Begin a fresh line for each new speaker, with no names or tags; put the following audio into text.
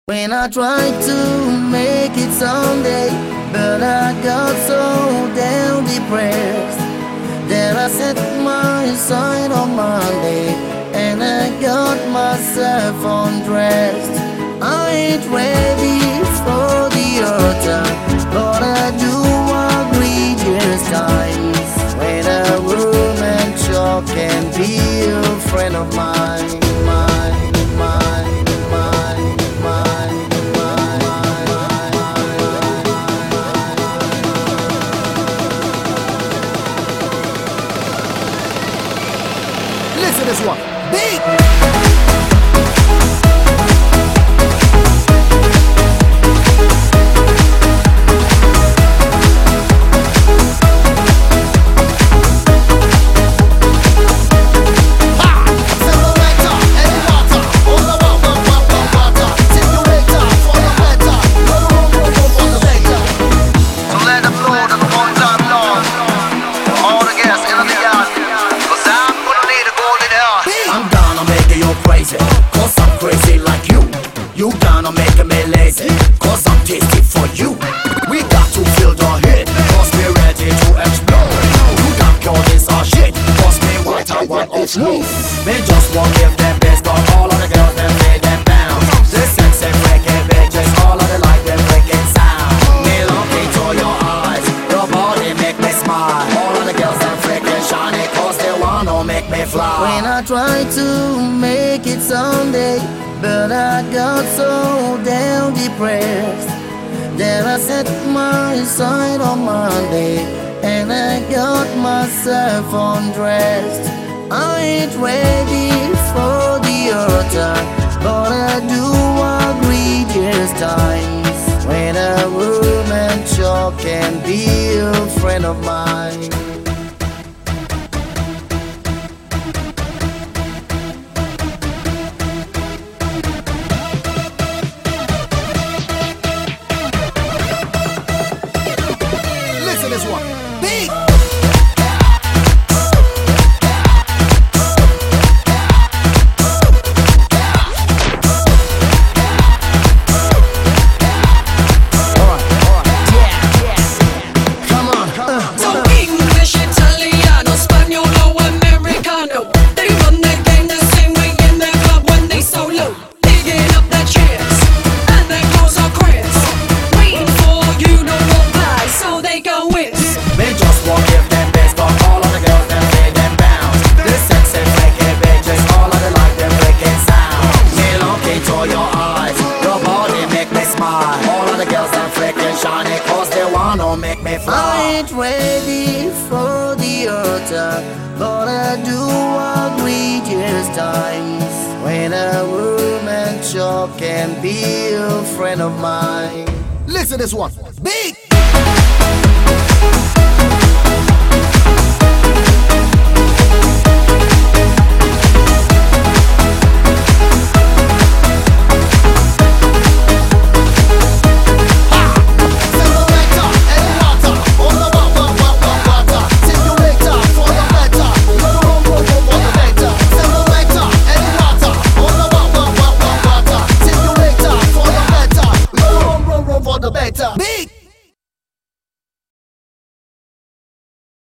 When I tried to make it someday, but I got so damn depressed that I set my sight on Monday and I got myself undressed. I ain't ready for the altar, but I do agree there's times when a woman sure can be a friend of mine.
Listen to this one. Big!
Cause I'm crazy like you. You gonna make me lazy, cause I'm tasty for you. We got to fill the hit, cause we're ready to explode. You can't call this our shit, cause me what I want is smooth. Me just won't give them best, but all of the girls them lay them down. The sexy freaking bitches, all of the like them freaking sound. Me look into your eyes, your body make me smile. All of the girls them freaking shiny, cause they wanna make me fly.
When I try to make it someday, but I got so damn depressed that I set my sight on Monday and I got myself undressed. I ain't ready for the altar, but I do agree there's times when a woman sure can be a friend of mine.
This one. Big!
Don't make me fly.
I ain't ready for the altar, but I do agree there's times when a woman sure can be a friend of mine.
Listen to this one. Big!